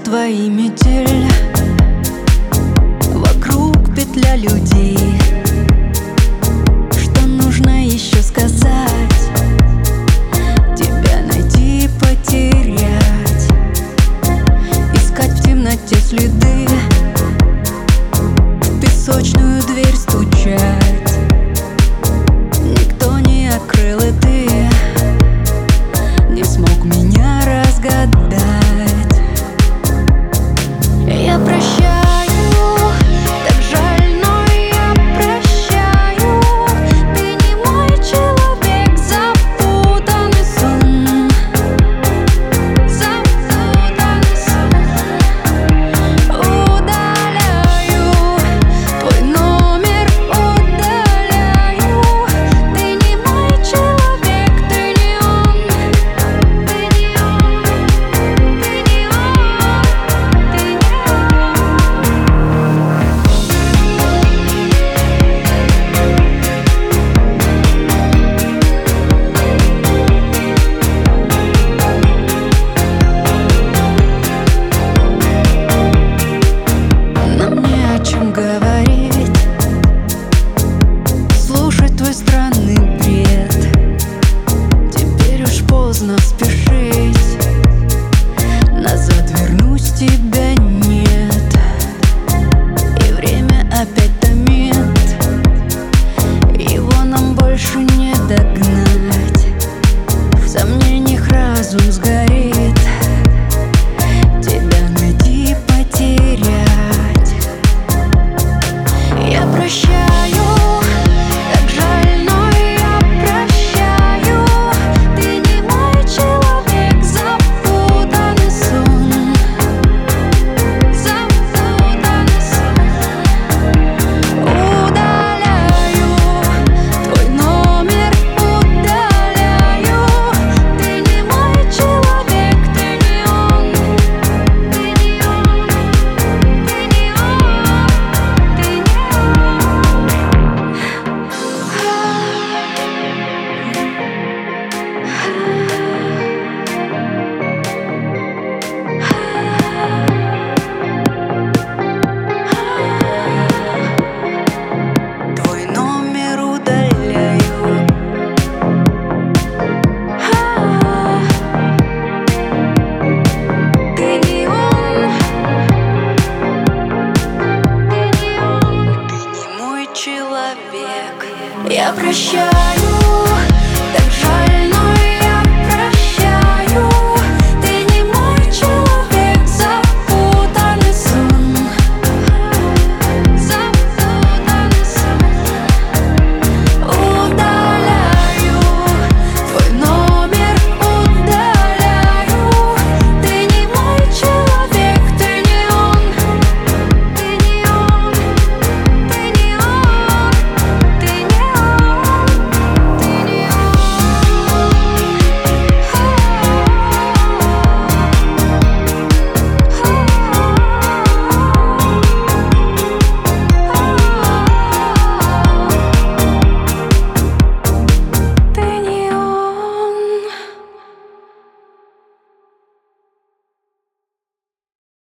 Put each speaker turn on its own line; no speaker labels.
твои метель, вокруг петля людей. Что нужно еще сказать? Тебя найти, потерять, искать в темноте следы, в песочную дверь стучать. Никто не открыл, и ты не смог меня разгадать. Я прощаю, так жаль, но я прощаю. Ты не мой человек, запутанный сон, запутанный сон. Удаляю твой номер, удаляю. Ты не мой человек, ты не он, ты не он, ты не он, ты не он. Нам не о чем говорить, слушать твой странный бред. Теперь уж поздно спешить, назад вернусь, тебя нет. И время опять томит, его нам больше не догнать. В сомнениях разум сгорит, тебя найти, потерять. Я прощаю, так жаль, но я прощаю. Ты не мой человек, запутанный сон, запутанный сон. Удаляю твой номер, удаляю. Ты не мой человек, ты не он, ты не он, ты не он, ты не он. Твой номер удаляю. Ты не он, ты не он, ты не мой человек. Я прощаю, так жаль.